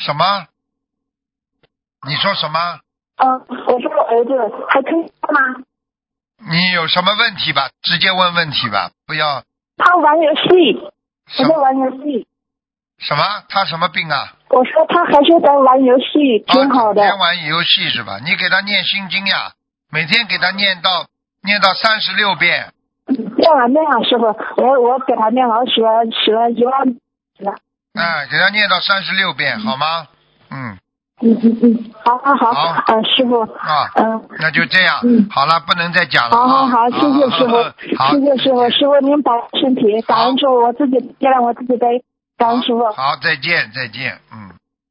什么？你说什么？ 我说我儿子还可以吗？ 你有什么问题吧？直接问问题吧，不要他玩游戏， 什还在玩游戏。 什么？他什么病啊？ 我说他还是在玩游戏，挺好的。 整天玩游戏是吧？你给他念心经呀，每天给他念到36遍。 念了，师傅，我给他念了写了1万了。 给他念到36遍，好吗？ 好，师傅。 那就这样。好了，不能再讲了。 好，谢谢师傅，谢谢师傅，师傅您保重身体，感恩师傅，我自己背，感恩师傅。 好，再见。